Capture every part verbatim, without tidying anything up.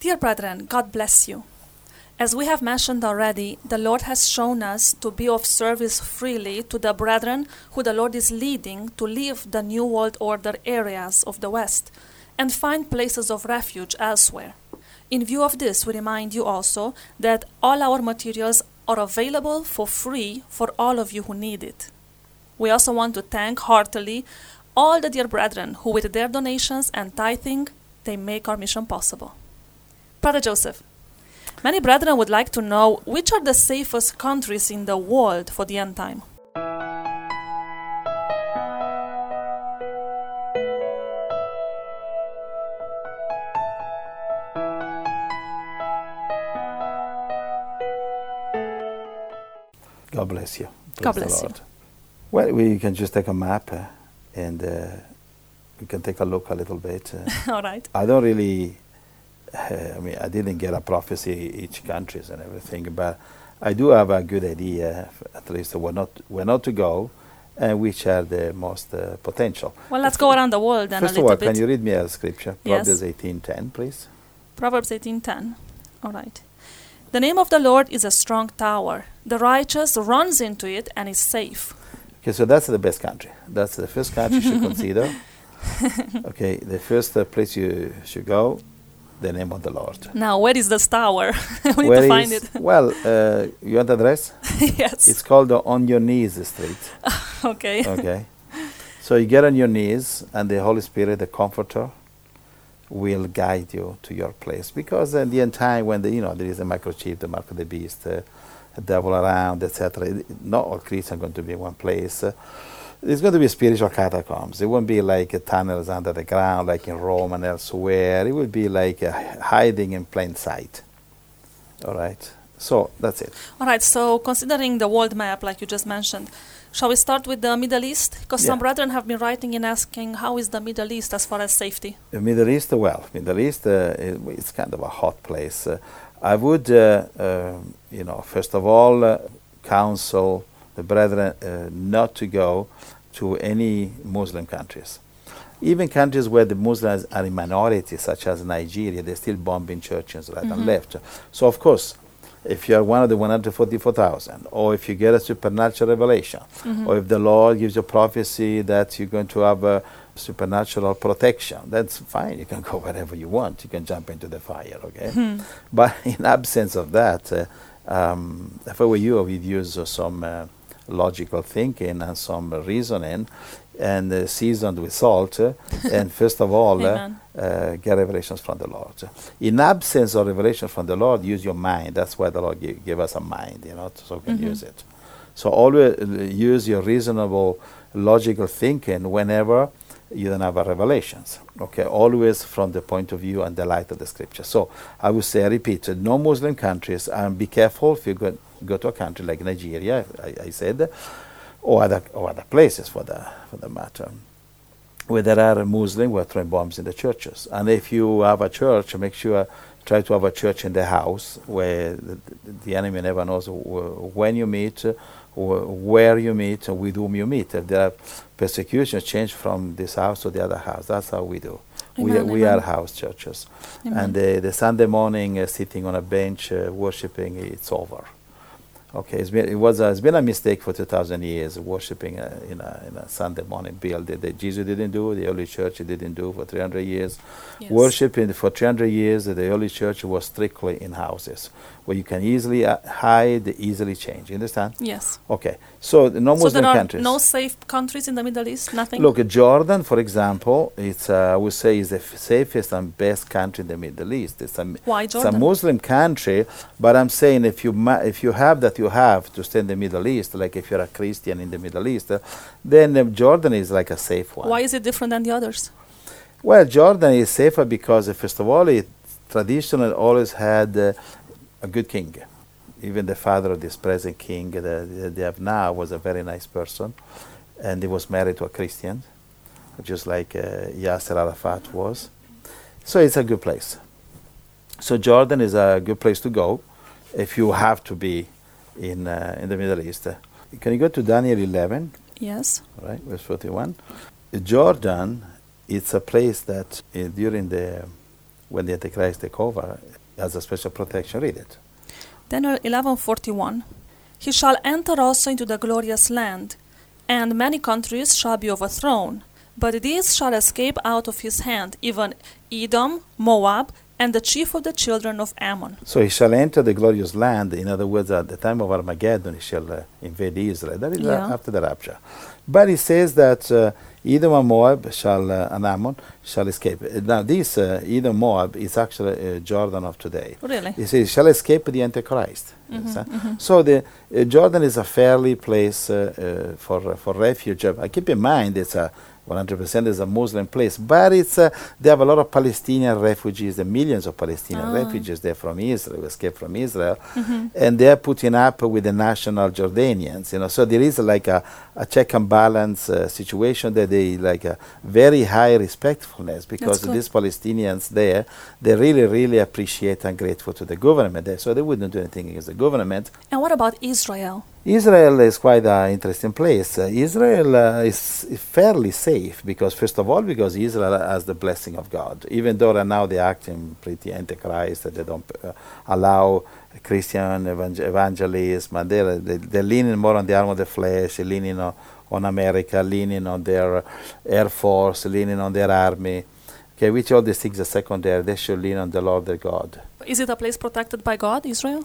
Dear brethren, God bless you. As we have mentioned already, the Lord has shown us to be of service freely to the brethren who the Lord is leading to leave the New World Order areas of the West and find places of refuge elsewhere. In view of this, we remind you also that all our materials are available for free for all of you who need it. We also want to thank heartily all the dear brethren who with their donations and tithing, they make our mission possible. Brother Joseph, many brethren would like to know which are the safest countries in the world for the end time. God bless you. Praise God bless you. Well, we can just take a map uh, and uh, we can take a look a little bit. Uh, All right. I don't really, uh, I mean, I didn't get a prophecy each countries and everything, but I do have a good idea, at least where not, where not to go and which are the most uh, potential. Well, let's go around the world then a First little of all, bit. can you read me a scripture? Yes. Proverbs eighteen ten, please. Proverbs eighteen ten. All right. The name of the Lord is a strong tower. The righteous runs into it and is safe. Okay, so that's the best country. That's the first country you should consider. Okay, the first uh, place you should go, the name of the Lord. Now, where is this tower? we need Where to find is- it. Well, uh, you want the address? Yes. It's called the On Your Knees Street. Okay. Okay. So you get on your knees, and the Holy Spirit, the Comforter, will guide you to your place. Because in the end time, when the, you know there is a microchip, the mark of the beast, uh, a devil around, et cetera. Not all Christians are going to be in one place. Uh, it's going to be spiritual catacombs. It won't be like uh, tunnels under the ground, like in Rome and elsewhere. It will be like uh, hiding in plain sight. All right. So that's it. All right. So, considering the world map, like you just mentioned, shall we start with the Middle East? Because some Yeah. brethren have been writing and asking, how is the Middle East as far as safety? The Middle East, well, Middle East, uh, it, it's kind of a hot place. Uh, I would, uh, uh, you know, first of all, uh, counsel the brethren uh, not to go to any Muslim countries. Even countries where the Muslims are in minority, such as Nigeria, they're still bombing churches right Mhm. and left. So, of course, if you are one of the one hundred forty-four thousand, or if you get a supernatural revelation, Mhm. or if the Lord gives you prophecy that you're going to have a supernatural protection, that's fine. You can go wherever you want. You can jump into the fire, okay? Hmm. But in absence of that, uh, um, if I were you, I would use uh, some uh, logical thinking and some reasoning and uh, seasoned with salt. uh, and first of all, uh, Amen. uh, get revelations from the Lord. In absence of revelation from the Lord, use your mind. That's why the Lord gave, gave us a mind, you know, so we can Mhm. use it. So always uh, use your reasonable, logical thinking whenever you don't have a revelations. Okay, always from the point of view and the light of the scripture. So I would say, I repeat, uh, no Muslim countries, and be careful if you go, go to a country like Nigeria, I, I said, or other, or other places for the, for the matter, where there are Muslims who are throwing bombs in the churches. And if you have a church, make sure, try to have a church in the house where the, the enemy never knows wh- when you meet, uh, wh- where you meet, and with whom you meet. If there are persecutions, change from this house to the other house. That's how we do. we Amen, we amen. are house churches. Amen. And uh, the Sunday morning, uh, sitting on a bench, uh, worshiping, it's over. Okay, it's been, it was a, it's been a mistake for two thousand years, worshiping uh, in, a, in a Sunday morning building that Jesus didn't do, the early church didn't do for three hundred years. Yes. Worshiping for three hundred years, the early church was strictly in houses, where you can easily uh, hide, easily change. You understand? Yes. Okay, so the no So Muslim there are countries. no safe countries in the Middle East? Nothing? Look, Jordan, for example, it's uh, I would say is the f- safest and best country in the Middle East. It's a, Why it's a Jordan? Muslim country, but I'm saying if you ma- if you have that you have to stay in the Middle East, like if you're a Christian in the Middle East, uh, then uh, Jordan is like a safe one. Why is it different than the others? Well, Jordan is safer because, uh, first of all, it traditionally always had uh, a good king. Even the father of this present king that uh, they have now was a very nice person, and he was married to a Christian, just like uh, Yasser Arafat was. So it's a good place. So Jordan is a good place to go if you have to be in uh, in the Middle East. Uh, can you go to Daniel eleven? Yes. All right, verse forty-one. Jordan, it's a place that uh, during the when the Antichrist take over, has a special protection. Read it. Daniel eleven forty-one. He shall enter also into the glorious land, and many countries shall be overthrown, but these shall escape out of his hand, even Edom, Moab, and the chief of the children of Ammon. So he shall enter the glorious land. In other words, at the time of Armageddon, he shall uh, invade Israel. That is Yeah. uh, after the rapture. But he says that uh, Edom and Moab shall, uh, and Ammon shall escape. Uh, Now, this uh, Edom, Moab is actually uh, Jordan of today. Really? He says, shall escape the Antichrist. Mhm, Understand? mhm. So the uh, Jordan is a fairly place uh, uh, for for refuge. Uh, keep in mind, it's a one hundred percent is a Muslim place, but it's uh, they have a lot of Palestinian refugees, the millions of Palestinian Ah. refugees there from Israel, who escaped from Israel, Mhm. and they're putting up with the national Jordanians. You know, so there is like a, a check and balance uh, situation that they like a very high respectfulness because good. these Palestinians there, they really, really appreciate and grateful to the government there, so they wouldn't do anything against the government. And what about Israel? Israel is quite an interesting place. Uh, Israel uh, is fairly safe because, first of all, because Israel has the blessing of God. Even though right now they're acting pretty antichrist, that they don't uh, allow Christian evang- evangelism, and they're, they, they're leaning more on the arm of the flesh, they're leaning on, on America, leaning on their air force, leaning on their army. Okay, which all these things are secondary. They should lean on the Lord their God. Is it a place protected by God, Israel?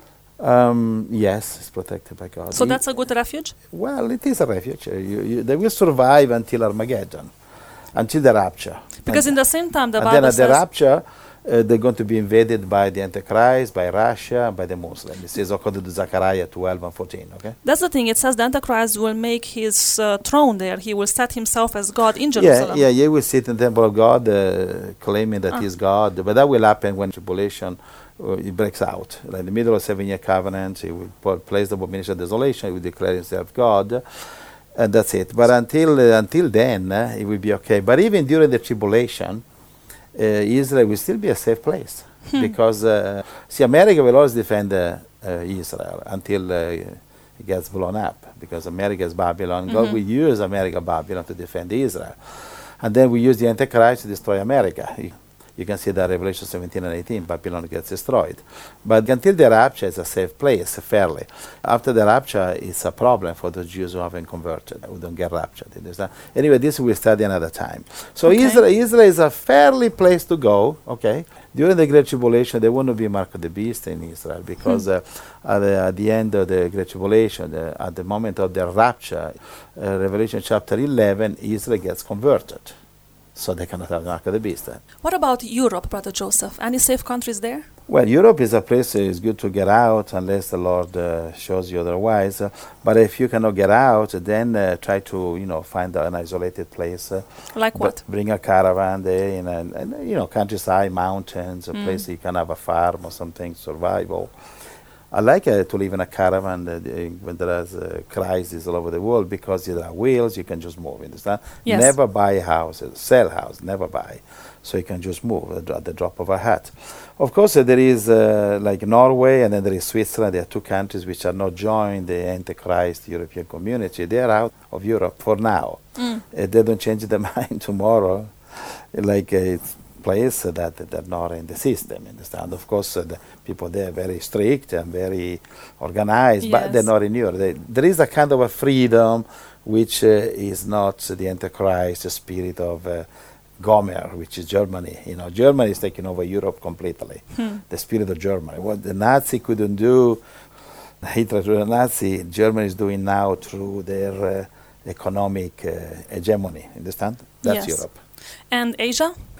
Um, yes, it's protected by God. So It- that's a good refuge? Well, it is a refuge. Uh, You, you, they will survive until Armageddon, until the rapture. Because and, in the same time, the and Bible then at the says... rapture, uh, they're going to be invaded by the Antichrist, by Russia, by the Muslims. This is according to Zechariah twelve and fourteen, okay? That's the thing. It says the Antichrist will make his uh, throne there. He will set himself as God in Yeah, Jerusalem. yeah, he will sit in the temple of God, uh, claiming that Ah. he's God. But that will happen when tribulation uh, it breaks out. Like in the middle of seven-year covenant, he will put, place the abomination of desolation. He will declare himself God, and that's it. But until uh, until then, uh, it will be okay. But even during the tribulation, uh, Israel will still be a safe place because uh, see, America will always defend uh, uh, Israel until uh, it gets blown up because America is Babylon. God Mhm. will use America, Babylon, to defend Israel. And then we use the Antichrist to destroy America. You, you can see that Revelation seventeen and eighteen, Babylon gets destroyed. But until the rapture, it's a safe place, fairly. After the rapture, it's a problem for the Jews who haven't converted, who don't get raptured. You understand? Anyway, this we'll study another time. So Okay. Israel, Israel is a fairly place to go, okay? During the Great Tribulation, there won't be Mark of the Beast in Israel because uh, at, the, at the end of the Great Tribulation, the, at the moment of the rapture, uh, Revelation chapter eleven, Israel gets converted. So they cannot have the Mark of the Beast. Then. What about Europe, Brother Joseph? Any safe countries there? Well, Europe is a place it's good to get out unless the Lord uh, shows you otherwise. Uh, but if you cannot get out, then uh, try to, you know, find an isolated place. Uh, Like but what? Bring a caravan there in a, and, you know, countryside, mountains, a Mm. place you can have a farm or something, survival. I like uh, to live in a caravan uh, the- when there is a crisis all over the world because there are wheels, you can just move. Understand? Yes. Never buy a house, uh, sell house, never buy. So you can just move at, at the drop of a hat. Of course, uh, there is uh, like Norway and then there is Switzerland. There are two countries which are not joined the Antichrist European community. They are out of Europe for now. Mm. Uh, they don't change their mind tomorrow. Like uh, it's place that they're not in the system. Understand? Of course, uh, the people there are very strict and very organized, but Yes. they're not in Europe. They, there is a kind of a freedom which uh, is not the Antichrist, the spirit of uh, Gomer, which is Germany. You know, Germany is taking over Europe completely. Hmm. The spirit of Germany. What the Nazi couldn't do, Hitler to the Nazi, Germany is doing now through their uh, economic uh, hegemony. Understand? That's Yes. Europe. And Asia?